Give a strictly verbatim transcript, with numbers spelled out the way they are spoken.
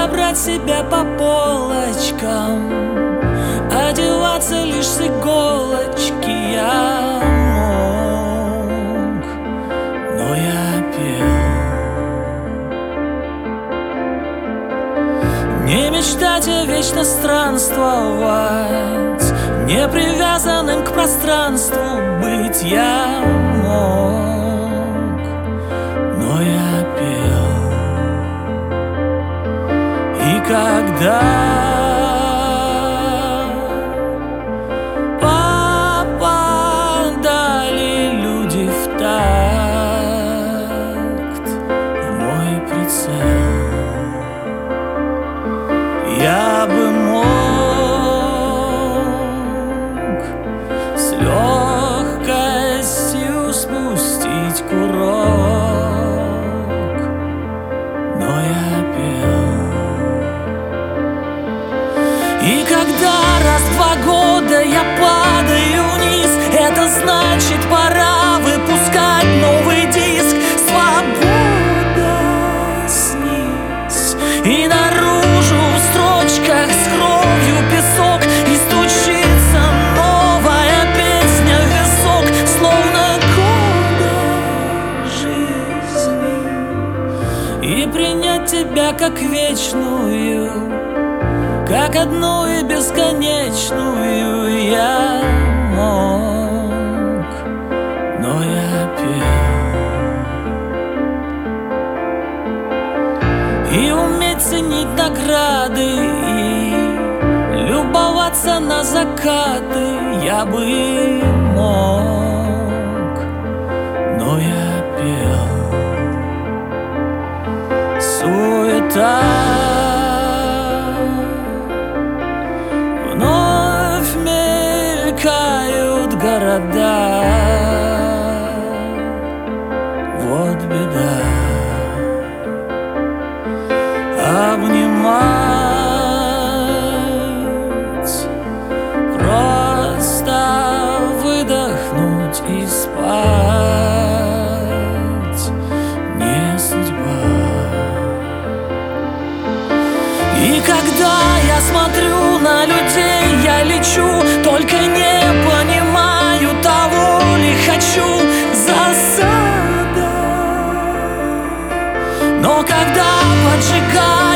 разобрать себя по полочкам, одеваться лишь с иголочки я мог, но я пел. Не мечтать, а вечно странствовать, не привязанным к пространству быть я мог, но я пел. И когда попадали люди в такт в мой прицел, я бы мог с легкостью спустить курок, но я пел. И когда раз в два года я падаю вниз, это значит, пора выпускать новый диск. Свобода снись, и наружу в строчках с кровью песок, и стучится новая песня в висок, словно кода жизни. И принять тебя как вечную, как одну и бесконечную я мог, но я пел. И уметь ценить награды, и любоваться на закаты я бы мог, но я пел. Суета, вновь мелькают города, вот беда. Обнимать, просто выдохнуть и спать не судьба. И когда я смотрю на людей, я лечу, только не понимаю, того ли хочу. Засада. Но когда поджигаю